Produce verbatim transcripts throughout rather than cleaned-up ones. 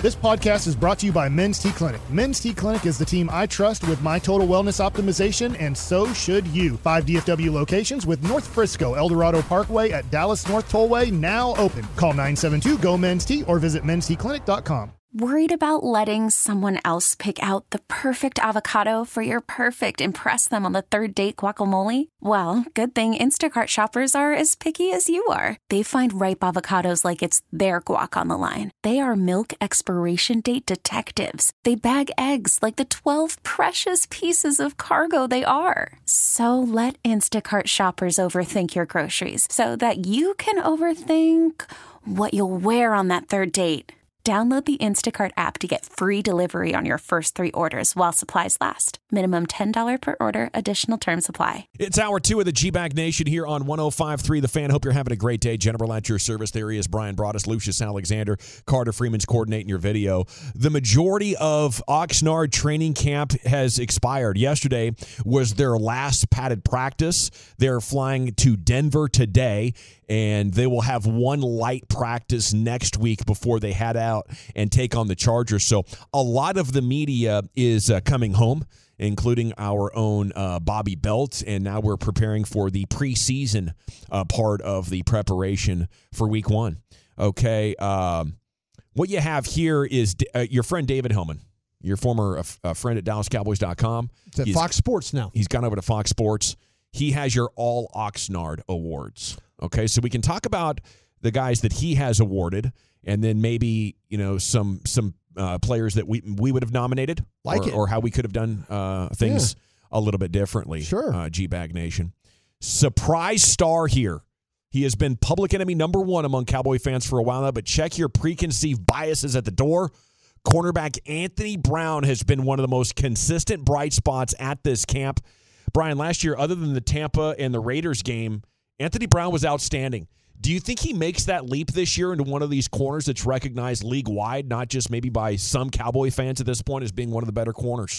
This podcast is brought to you by Men's T Clinic. Men's T Clinic is the team I trust with my total wellness optimization, and so should you. Five D F W locations with North Frisco, El Dorado Parkway at Dallas North Tollway now open. Call nine seven two, G O, men's T or visit men's t clinic dot com. Worried about letting someone else pick out the perfect avocado for your perfect impress them on the third date guacamole? Well, good thing Instacart shoppers are as picky as you are. They find ripe avocados like it's their guac on the line. They are milk expiration date detectives. They bag eggs like the twelve precious pieces of cargo they are. So let Instacart shoppers overthink your groceries so that you can overthink what you'll wear on that third date. Download the Instacart app to get free delivery on your first three orders while supplies last. Minimum ten dollars per order. Additional terms apply. It's hour two of the G-Bag Nation here on one oh five point three The Fan. Hope you're having a great day. General at your service. There he is, Brian Broaddus, Lucius Alexander, Carter Freeman's coordinating your video. The majority of Oxnard training camp has expired. Yesterday was their last padded practice. They're flying to Denver today, and they will have one light practice next week before they head out and take on the Chargers. So a lot of the media is uh, coming home, including our own uh, Bobby Belt, and now we're preparing for the preseason uh, part of the preparation for week one. Okay, um, what you have here is uh, your friend David Hillman, your former uh, uh, friend at Dallas Cowboys dot com. It's at he's, Fox Sports now. He's gone over to Fox Sports. He has your All Oxnard Awards. Okay, so we can talk about the guys that he has awarded, and then maybe, you know, some some uh, players that we we would have nominated, like or, it. or how we could have done uh, things yeah. a little bit differently. Sure. Uh, G-Bag Nation. Surprise star here. He has been public enemy number one among Cowboy fans for a while now, but check your preconceived biases at the door. Cornerback Anthony Brown has been one of the most consistent bright spots at this camp. Brian, last year, other than the Tampa and the Raiders game, Anthony Brown was outstanding. Do you think he makes that leap this year into one of these corners that's recognized league-wide, not just maybe by some Cowboy fans at this point, as being one of the better corners?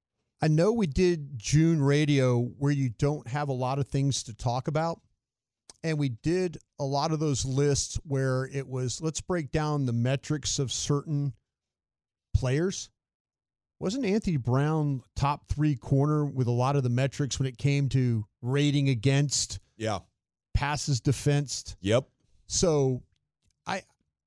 I know we did June radio where you don't have a lot of things to talk about, and we did a lot of those lists where it was, let's break down the metrics of certain players. Wasn't Anthony Brown top three corner with a lot of the metrics when it came to rating against? Yeah. Passes defensed. Yep. So I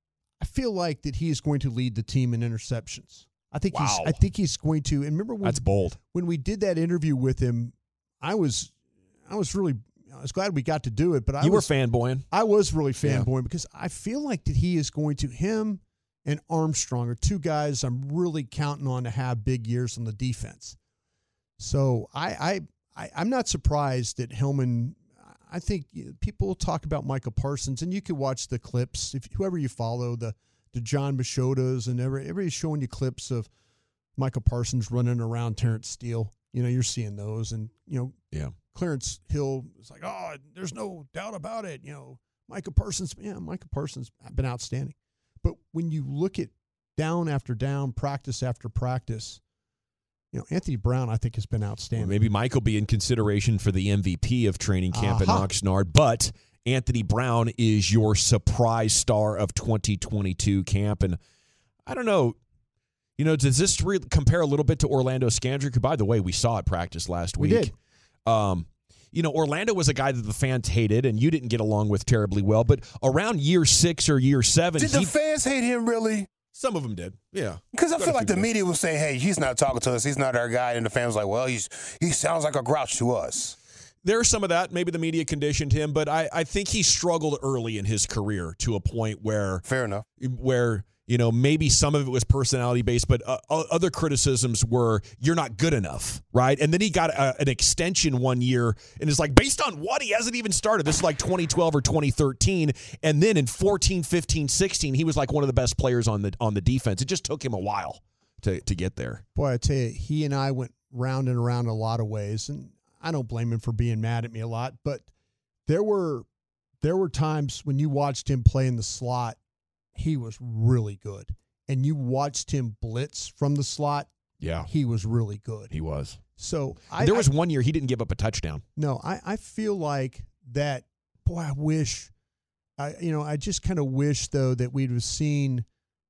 I feel like that he is going to lead the team in interceptions. I think wow. he's I think he's going to. And remember when, that's bold. When we did that interview with him, I was I was really I was glad we got to do it, but I You was, were fanboying. I was really fanboying yeah. because I feel like that he is going to him and Armstrong are two guys I'm really counting on to have big years on the defense. So I I, I I'm not surprised that Hillman. I think people will talk about Micah Parsons, and you can watch the clips. If whoever you follow, the the John Machotas, and every, everybody's showing you clips of Micah Parsons running around Terrence Steele. You know, you're seeing those, and you know, yeah. Clarence Hill is like, oh, there's no doubt about it. You know, Micah Parsons, yeah, Micah Parsons been outstanding. But when you look at down after down, practice after practice, you know, Anthony Brown, I think, has been outstanding. Well, maybe Mike will be in consideration for the M V P of training camp uh-huh. at Oxnard, but Anthony Brown is your surprise star of twenty twenty-two camp. And I don't know, you know, does this re- compare a little bit to Orlando Scandrick? By the way, we saw it practice last week. We did. Um, you know, Orlando was a guy that the fans hated, and you didn't get along with terribly well. But around year six or year seven, did he, the fans hate him really? Some of them did, yeah. Because I Got feel like the did. media was saying, hey, he's not talking to us. He's not our guy. And the fans were like, well, he's he sounds like a grouch to us. There's some of that. Maybe the media conditioned him, but I, I think he struggled early in his career to a point where fair enough, where you know maybe some of it was personality based, but uh, other criticisms were you're not good enough, right? And then he got a, an extension one year, and it's like based on what? He hasn't even started. This is like twenty twelve or twenty thirteen, and then in fourteen, fifteen, sixteen, he was like one of the best players on the on the defense. It just took him a while to to get there. Boy, I tell you, he and I went round and around in a lot of ways, and I don't blame him for being mad at me a lot, but there were there were times when you watched him play in the slot, he was really good. And you watched him blitz from the slot, yeah, he was really good. He was. So I, there was I, one year he didn't give up a touchdown. No, I, I feel like that, boy, I wish, I you know, I just kind of wish, though, that we'd have seen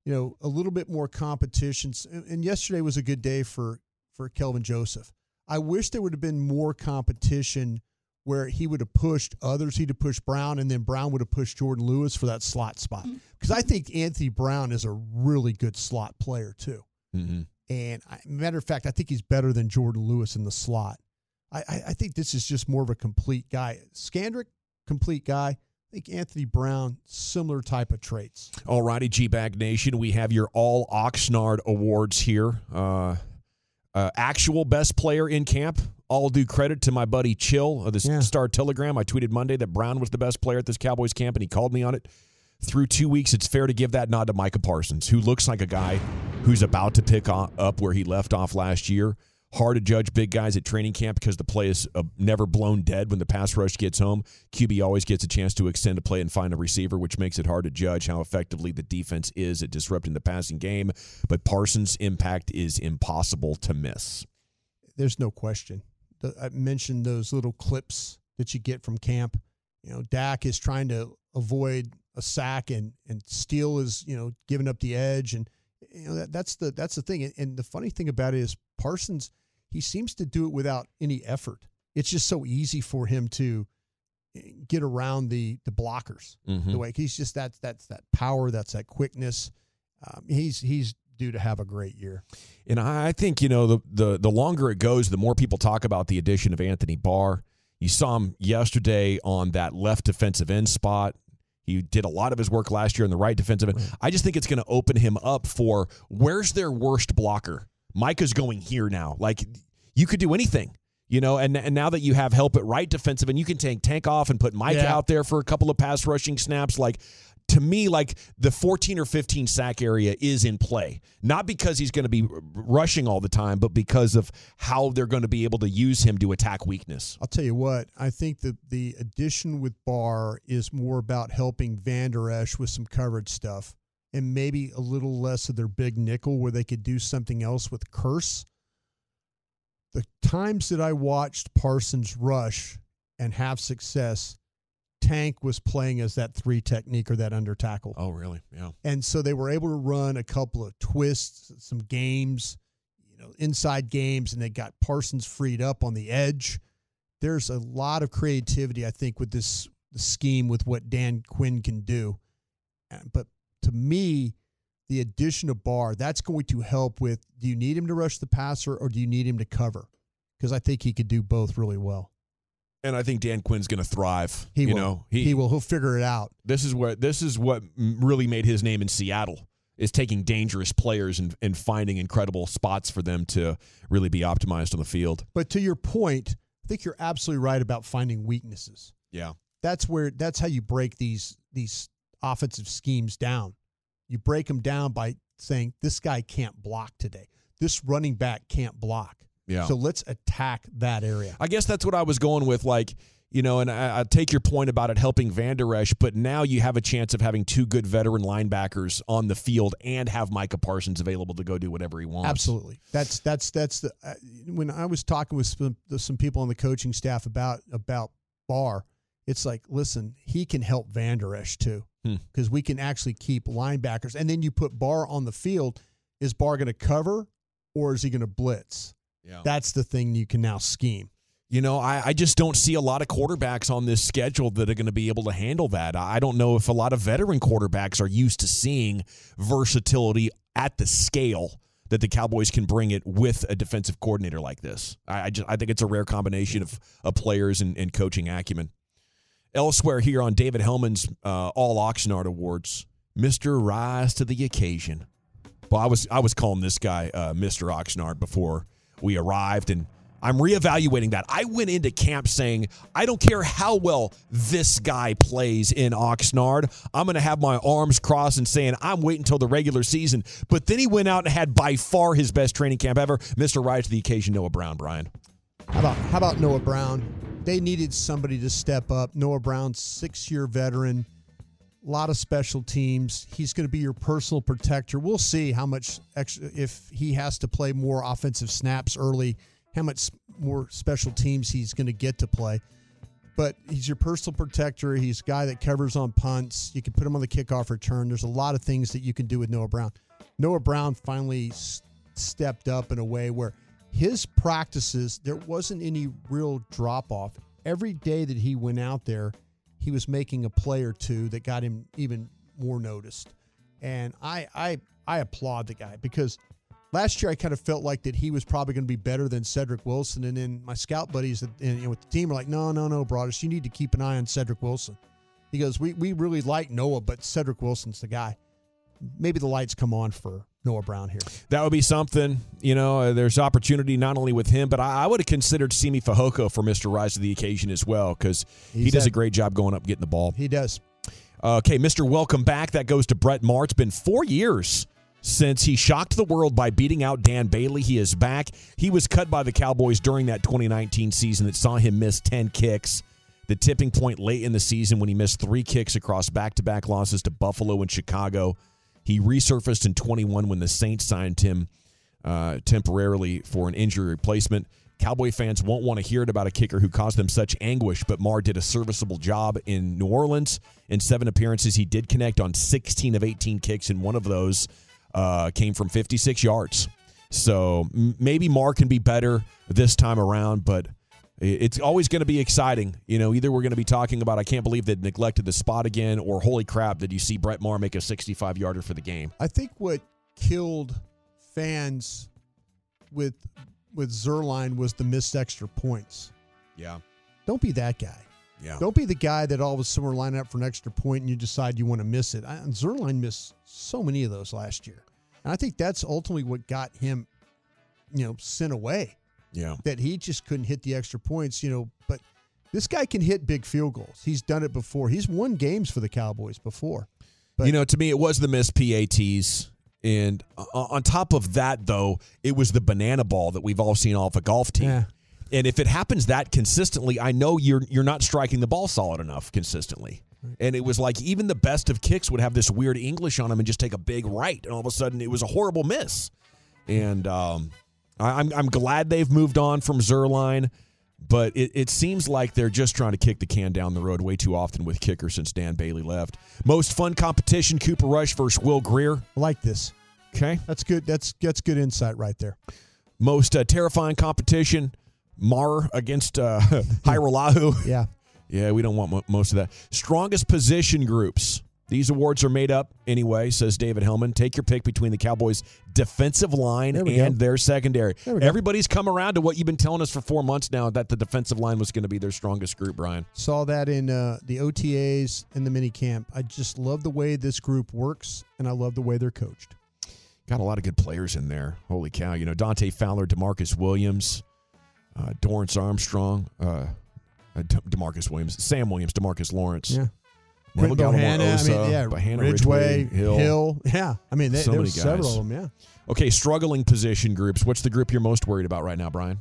you know, a little bit more competition. And yesterday was a good day for, for Kelvin Joseph. I wish there would have been more competition where he would have pushed others. He'd have pushed Brown, and then Brown would have pushed Jordan Lewis for that slot spot. Because I think Anthony Brown is a really good slot player, too. Mm-hmm. And I, matter of fact, I think he's better than Jordan Lewis in the slot. I, I, I think this is just more of a complete guy. Scandrick, complete guy. I think Anthony Brown, similar type of traits. All righty, G-Bag Nation. We have your all Oxnard awards here. Uh, uh, actual best player in camp. All due credit to my buddy Chill of the yeah. Star Telegram. I tweeted Monday that Brown was the best player at this Cowboys camp, and he called me on it. Through two weeks, it's fair to give that nod to Micah Parsons, who looks like a guy who's about to pick up where he left off last year. Hard to judge big guys at training camp because the play is uh, never blown dead when the pass rush gets home. Q B always gets a chance to extend a play and find a receiver, which makes it hard to judge how effectively the defense is at disrupting the passing game. But Parsons' impact is impossible to miss. There's no question. The, I mentioned those little clips that you get from camp. You know, Dak is trying to avoid a sack, and and Steele is, you know, giving up the edge, and you know that, that's the that's the thing. And the funny thing about it is Parsons, he seems to do it without any effort. It's just so easy for him to get around the the blockers. Mm-hmm. The way he's just that's that's that power, that's that quickness. Um, he's he's due to have a great year. And I think, you know, the the the longer it goes, the more people talk about the addition of Anthony Barr. You saw him yesterday on that left defensive end spot. He did a lot of his work last year on the right defensive end. I just think it's going to open him up for where's their worst blocker. Micah's going here now. Like, you could do anything, you know, and and now that you have help at right defensive, and you can take tank off and put Micah yeah. out there for a couple of pass rushing snaps, like, to me, like, the fourteen or fifteen sack area is in play. Not because he's going to be rushing all the time, but because of how they're going to be able to use him to attack weakness. I'll tell you what, I think that the addition with Barr is more about helping Van Der Esch with some coverage stuff and maybe a little less of their big nickel where they could do something else with Curse. The times that I watched Parsons rush and have success, Tank was playing as that three technique or that under tackle. Oh, really? Yeah. And so they were able to run a couple of twists, some games, you know, inside games, and they got Parsons freed up on the edge. There's a lot of creativity, I think, with this scheme with what Dan Quinn can do. But to me, the addition of Barr, that's going to help with, do you need him to rush the passer or do you need him to cover? Because I think he could do both really well. And I think Dan Quinn's going to thrive. He you will. know, he, he will. He'll figure it out. This is what this is what really made his name in Seattle, is taking dangerous players and, and finding incredible spots for them to really be optimized on the field. But to your point, I think you're absolutely right about finding weaknesses. Yeah. That's where that's how you break these these offensive schemes down. You break them down by saying this guy can't block today. This running back can't block. Yeah. So let's attack that area. I guess that's what I was going with, like, you know, and I, I take your point about it helping Van Der Esch, but now you have a chance of having two good veteran linebackers on the field and have Micah Parsons available to go do whatever he wants. Absolutely. That's that's that's the uh, when I was talking with some, some people on the coaching staff about about Barr, it's like, listen, he can help Van Der Esch too, because hmm. we can actually keep linebackers, and then you put Barr on the field. Is Barr going to cover, or is he going to blitz? Yeah. That's the thing you can now scheme. You know, I, I just don't see a lot of quarterbacks on this schedule that are going to be able to handle that. I don't know if a lot of veteran quarterbacks are used to seeing versatility at the scale that the Cowboys can bring it with a defensive coordinator like this. I, I just I think it's a rare combination of, of players and, and coaching acumen. Elsewhere here on David Hellman's uh, All Oxnard Awards, Mister Rise to the Occasion. Well, I was I was calling this guy uh, Mister Oxnard before we arrived, and I'm reevaluating that. I went into camp saying, I don't care how well this guy plays in Oxnard. I'm going to have my arms crossed and saying, I'm waiting until the regular season. But then he went out and had by far his best training camp ever. Mister Rise to the Occasion, Noah Brown, Brian. How about, how about Noah Brown? They needed somebody to step up. Noah Brown, six-year veteran, a lot of special teams. He's going to be your personal protector. We'll see how much extra, if he has to play more offensive snaps early, how much more special teams he's going to get to play. but he's your personal protector. He's a guy that covers on punts. You can put him on the kickoff return. There's a lot of things that you can do with Noah Brown. Noah Brown finally s- stepped up in a way where his practices, there wasn't any real drop-off. Every day that he went out there, he was making a play or two that got him even more noticed. And I I I applaud the guy because last year I kind of felt like that he was probably going to be better than Cedric Wilson. And then my scout buddies and, you know, with the team are like, no, no, no, Broadus, you need to keep an eye on Cedric Wilson. He goes, we, we really like Noah, but Cedric Wilson's the guy. Maybe the lights come on for Noah Brown here. That would be something. You know, uh, there's opportunity not only with him, but I, I would have considered Simi Fehoko for Mister Rise to the occasion as well because he does had, a great job going up getting the ball. He does. Uh, okay, Mister Welcome Back. That goes to Brett Maher. It's been four years since he shocked the world by beating out Dan Bailey. He is back. He was cut by the Cowboys during that twenty nineteen season that saw him miss ten kicks. The tipping point late in the season when he missed three kicks across back-to-back losses to Buffalo and Chicago. He resurfaced in twenty-one when the Saints signed him uh, temporarily for an injury replacement. Cowboy fans won't want to hear it about a kicker who caused them such anguish, but Maher did a serviceable job in New Orleans. In seven appearances, he did connect on sixteen of eighteen kicks, and one of those uh, came from fifty-six yards. So m- maybe Maher can be better this time around, but it's always going to be exciting. You know, either we're going to be talking about, I can't believe they neglected the spot again, or holy crap, did you see Brett Maher make a sixty-five-yarder for the game? I think what killed fans with with Zuerlein was the missed extra points. Yeah. Don't be that guy. Yeah. Don't be the guy that all of a sudden we're lining up for an extra point and you decide you want to miss it. I, Zuerlein missed so many of those last year. And I think that's ultimately what got him, you know, sent away. Yeah. That he just couldn't hit the extra points, you know, but this guy can hit big field goals. He's done it before. He's won games for the Cowboys before. But, you know, to me, it was the missed P A Ts. And on top of that, though, it was the banana ball that we've all seen off a golf team. Yeah. And if it happens that consistently, I know you're you're not striking the ball solid enough consistently. Right. And it was like even the best of kicks would have this weird English on them and just take a big right. And all of a sudden, it was a horrible miss. And, um, I'm I'm glad they've moved on from Zuerlein, but it, it seems like they're just trying to kick the can down the road way too often with kickers since Dan Bailey left. Most fun competition, Cooper Rush versus Will Greer. I like this. Okay. That's good. That's that's good insight right there. Most uh, terrifying competition, Maher against uh, Hairolahu. Yeah. Yeah, we don't want mo- most of that. Strongest position groups. These awards are made up anyway, says David Hellman. Take your pick between the Cowboys' defensive line and go. their secondary. Everybody's come around to what you've been telling us for four months now, that the defensive line was going to be their strongest group, Brian. Saw that in uh, the O T As and the mini camp. I just love the way this group works, and I love the way they're coached. Got a lot of good players in there. Holy cow. You know, Dante Fowler, DeMarcus Williams, uh, Dorrance Armstrong, uh, uh, De- DeMarcus Williams, Sam Williams, DeMarcus Lawrence. Yeah. Quentin Bohanna, I mean, yeah, Bohanna, Ridgeway, Ridgeway, Hill. Hill. Yeah, I mean, they, So there many were several guys. of them, yeah. Okay, struggling position groups. What's the group you're most worried about right now, Brian?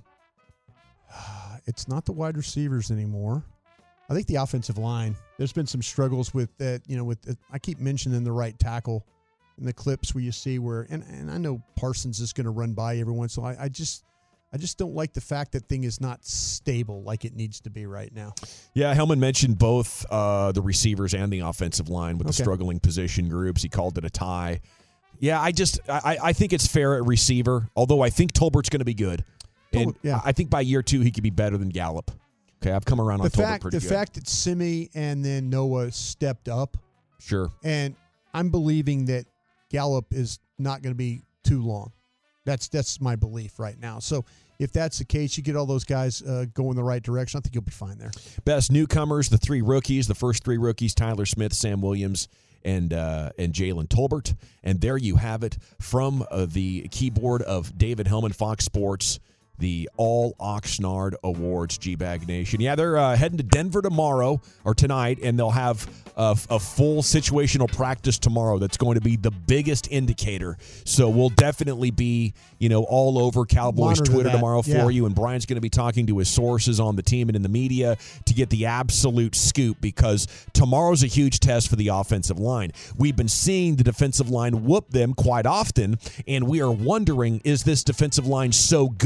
It's not the wide receivers anymore. I think the offensive line. There's been some struggles with that, you know, with uh, I keep mentioning the right tackle in the clips where you see where, and, and I know Parsons is going to run by everyone, so I, I just I just don't like the fact that thing is not stable like it needs to be right now. Yeah, Hellman mentioned both uh, the receivers and the offensive line with the Okay. struggling position groups. He called it a tie. Yeah, I just I, I think it's fair at receiver, although I think Tolbert's going to be good. And Tolbert, yeah. I think by year two he could be better than Gallup. Okay, I've come around on The Tolbert fact pretty the good. fact that Simi and then Noah stepped up, Sure. and I'm believing that Gallup is not going to be too long. That's that's my belief right now. So if that's the case, you get all those guys uh, going the right direction, I think you'll be fine there. Best newcomers, the three rookies, the first three rookies, Tyler Smith, Sam Williams, and uh, and Jalen Tolbert. And there you have it from uh, the keyboard of David Hellman, Fox Sports, the All Oxnard Awards, G-Bag Nation. Yeah, they're uh, heading to Denver tomorrow or tonight, and they'll have a, a full situational practice tomorrow that's going to be the biggest indicator. So we'll definitely be, you know, all over Cowboys Monitor Twitter that. tomorrow for Yeah. you, and Brian's going to be talking to his sources on the team and in the media to get the absolute scoop, because tomorrow's a huge test for the offensive line. We've been seeing the defensive line whoop them quite often, and we are wondering, is this defensive line so good that the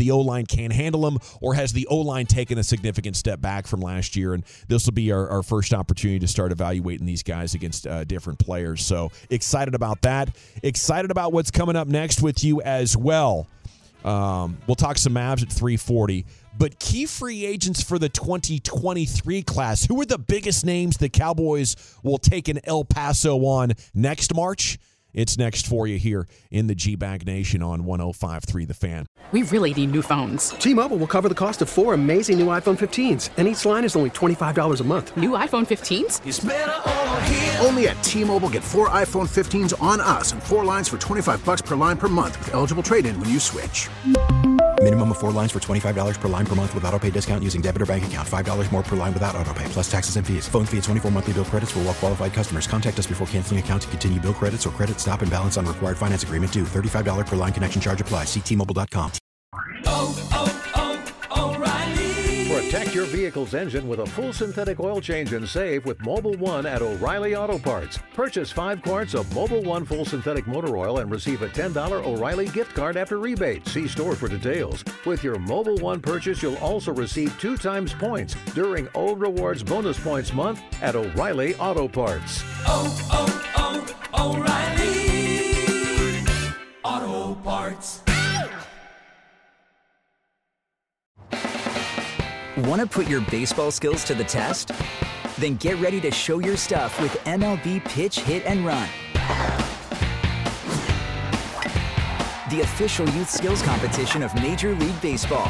the O-line can't handle him, or has the O-line taken a significant step back from last year? And this will be our, our first opportunity to start evaluating these guys against uh, different players. So excited about that. Excited about what's coming up next with you as well. Um, we'll talk some Mavs at three forty. But key free agents for the twenty twenty-three class, who are the biggest names the Cowboys will take an El Paso on next March? It's next for you here in the G-Bag Nation on one oh five point three The Fan. We really need new phones. T-Mobile will cover the cost of four amazing new iPhone fifteens, and each line is only twenty-five dollars a month. New iPhone fifteens? It's better over here. Only at T-Mobile, get four iPhone fifteens on us and four lines for twenty-five bucks per line per month with eligible trade-in when you switch. Minimum of four lines for twenty-five dollars per line per month with autopay discount using debit or bank account. five dollars more per line without autopay, plus taxes and fees. Phone fee at twenty-four monthly bill credits for well-qualified customers. Contact us before canceling account to continue bill credits or credit stop and balance on required finance agreement due. thirty-five dollars per line connection charge applies. See T Mobile dot com. Oh, oh, oh, O'Reilly. Protect your vehicle's engine with a full synthetic oil change and save with Mobil one at O'Reilly Auto Parts. Purchase five quarts of Mobil one full synthetic motor oil and receive a ten dollars O'Reilly gift card after rebate. See store for details. With your Mobil one purchase, you'll also receive two times points during O Rewards Bonus Points Month at O'Reilly Auto Parts. Oh, oh, oh, O'Reilly Auto Parts. Want to put your baseball skills to the test? Then get ready to show your stuff with M L B Pitch, Hit, and Run. The official youth skills competition of Major League Baseball.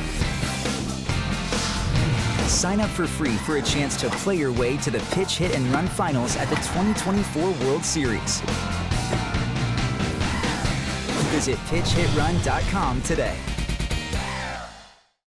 Sign up for free for a chance to play your way to the Pitch, Hit, and Run finals at the twenty twenty-four World Series. Visit pitch hit run dot com today.